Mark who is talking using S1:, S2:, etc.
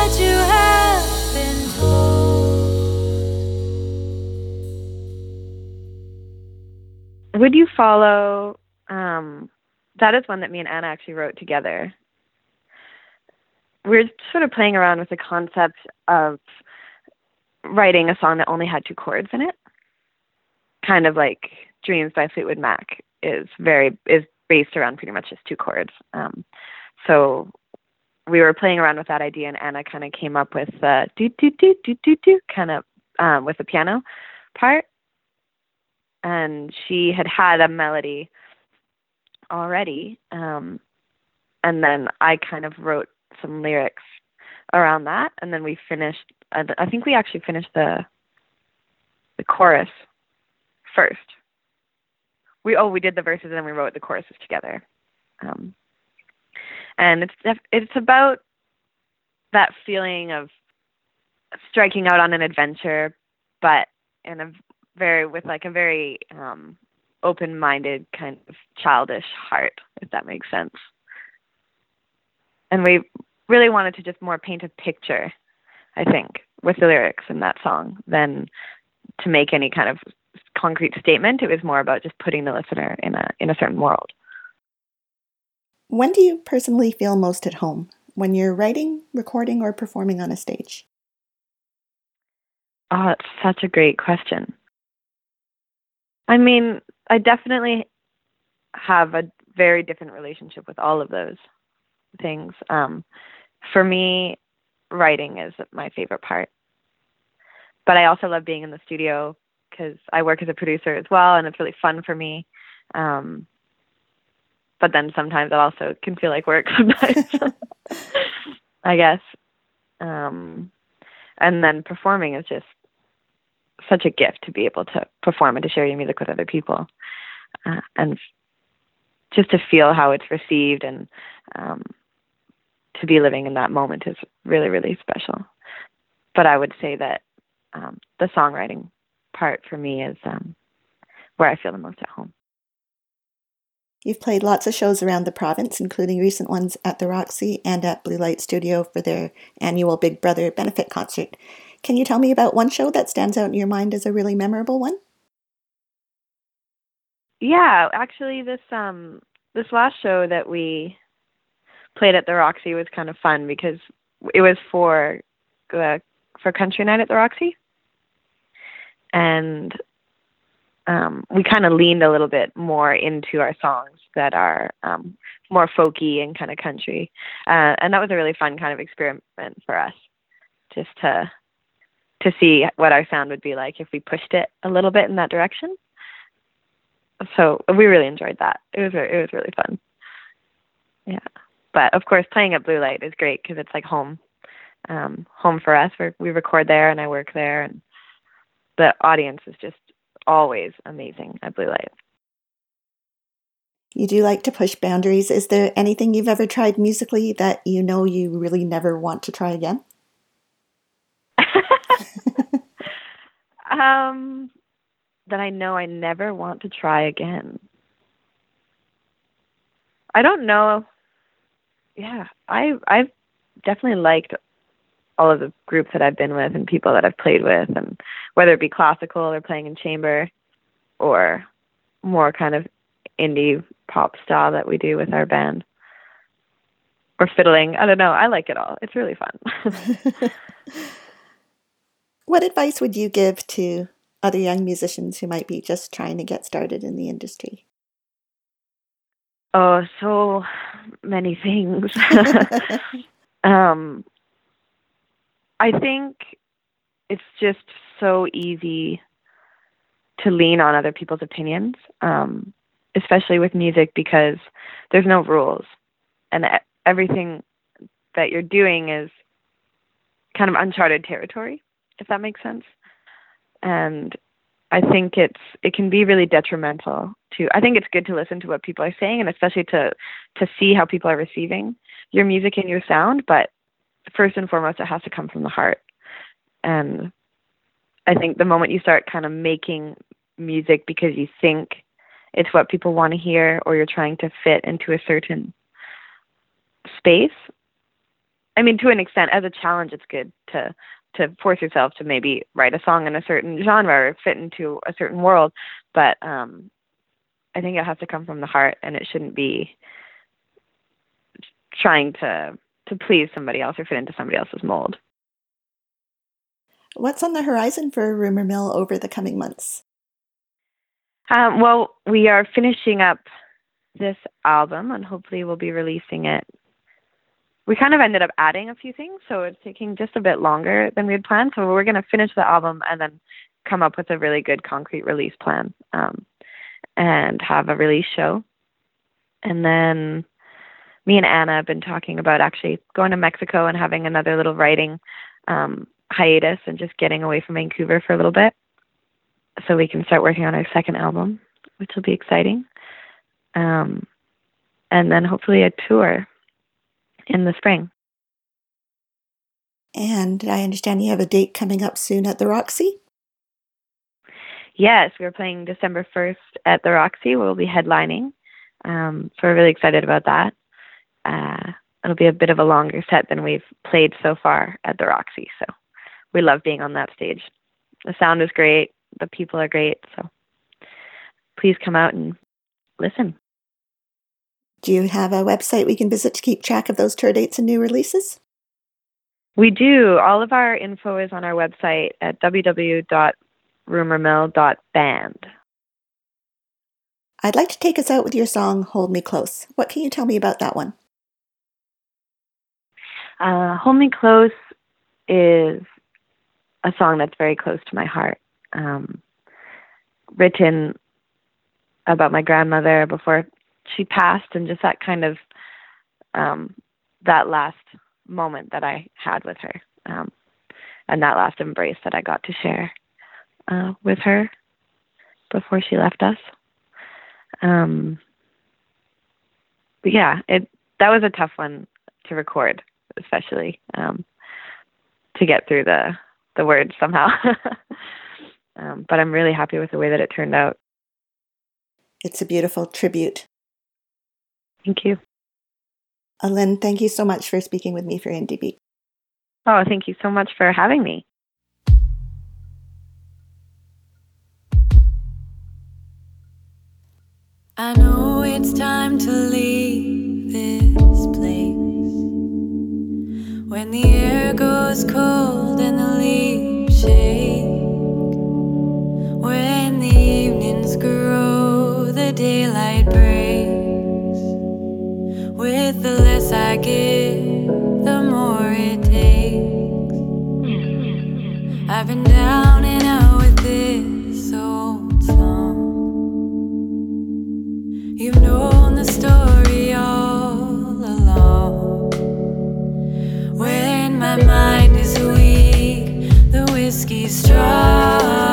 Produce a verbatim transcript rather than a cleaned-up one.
S1: that you have been told.
S2: Would You Follow? Um, that is one that me and Anna actually wrote together. We're sort of playing around with the concept of writing a song that only had two chords in it. Kind of like Dreams by Fleetwood Mac is very is based around pretty much just two chords. Um, so we were playing around with that idea, and Anna kind of came up with the do do do do do do kind of um, with the piano part, and she had had a melody already, um, and then I kind of wrote some lyrics around that, and then we finished. Uh, I think we actually finished the the chorus first. We oh we did the verses and then we wrote the choruses together, um, and it's it's about that feeling of striking out on an adventure, but in a very with like a very um, open-minded kind of childish heart, if that makes sense. And we really wanted to just more paint a picture, I think, with the lyrics in that song than to make any kind of concrete statement. It was more about just putting the listener in a in a certain world.
S3: When do you personally feel most at home? When you're writing, recording, or performing on a stage?
S2: Oh, it's such a great question. I mean, I definitely have a very different relationship with all of those things. Um, for me, writing is my favorite part. But I also love being in the studio because I work as a producer as well, and it's really fun for me. Um, but then sometimes it also can feel like work sometimes, I guess. Um, and then performing is just such a gift to be able to perform and to share your music with other people, uh, and just to feel how it's received and um, to be living in that moment is really, really special. But I would say that um, the songwriting part for me is um, where I feel the most at home.
S3: You've played lots of shows around the province, including recent ones at the Roxy and at Blue Light Studio for their annual Big Brother benefit concert. Can you tell me about one show that stands out in your mind as a really memorable one?
S2: Yeah, actually, this um this last show that we played at the Roxy was kind of fun because it was for uh, for Country Night at the Roxy, and um, we kind of leaned a little bit more into our songs that are um, more folky and kind of country, uh, and that was a really fun kind of experiment for us, just to to see what our sound would be like if we pushed it a little bit in that direction. So we really enjoyed that. It was it was really fun. Yeah, but of course, playing at Blue Light is great because it's like home, um, home for us. We we record there and I work there, and the audience is just always amazing at Blue Light.
S3: You do like to push boundaries. Is there anything you've ever tried musically that you know you really never want to try again?
S2: um, that I know I never want to try again. I don't know. Yeah, I I've definitely liked all of the groups that I've been with and people that I've played with, and whether it be classical or playing in chamber or more kind of indie pop style that we do with our band or fiddling. I don't know. I like it all. It's really fun.
S3: What advice would you give to other young musicians who might be just trying to get started in the industry?
S2: Oh, so many things. um, I think it's just so easy to lean on other people's opinions, um, especially with music, because there's no rules, and everything that you're doing is kind of uncharted territory, if that makes sense. And I think it's it can be really detrimental to. I think it's good to listen to what people are saying, and especially to to see how people are receiving your music and your sound. But first and foremost, it has to come from the heart. And I think the moment you start kind of making music because you think it's what people want to hear, or you're trying to fit into a certain space, I mean, to an extent, as a challenge, it's good to to force yourself to maybe write a song in a certain genre or fit into a certain world. But um, I think it has to come from the heart, and it shouldn't be trying to to please somebody else or fit into somebody else's mold.
S3: What's on the horizon for Rumor Mill over the coming months?
S2: Um, well, we are finishing up this album, and hopefully we'll be releasing it. We kind of ended up adding a few things, so it's taking just a bit longer than we had planned. So we're going to finish the album and then come up with a really good concrete release plan, um, and have a release show. And then me and Anna have been talking about actually going to Mexico and having another little writing um, hiatus and just getting away from Vancouver for a little bit so we can start working on our second album, which will be exciting. Um, and then hopefully a tour in the spring.
S3: And I understand you have a date coming up soon at the Roxy?
S2: Yes, we're playing December first at the Roxy. We'll be headlining. Um, so we're really excited about that. Uh, it'll be a bit of a longer set than we've played so far at the Roxy. So we love being on that stage. The sound is great. The people are great. So please come out and listen.
S3: Do you have a website we can visit to keep track of those tour dates and new releases?
S2: We do. All of our info is on our website at w w w dot rumor mill dot band.
S3: I'd like to take us out with your song, Hold Me Close. What can you tell me about that one?
S2: Uh, Hold Me Close is a song that's very close to my heart. Um, written about my grandmother before she passed, and just that kind of, um, that last moment that I had with her, um, and that last embrace that I got to share uh, with her before she left us. Um, but yeah, it that was a tough one to record, especially um, to get through the the words somehow. um, but I'm really happy with the way that it turned out.
S3: It's a beautiful tribute.
S2: Thank you.
S3: Alin, thank you so much for speaking with me for Indie Beat.
S2: Oh, thank you so much for having me.
S1: I know it's time to leave this place, when the air goes cold and the leaves shake, when the evenings grow, the daylight breaks. With the less I give, the more it takes. I've been down and out with this old song. You've known the story all along. When my mind is weak, the whiskey's strong.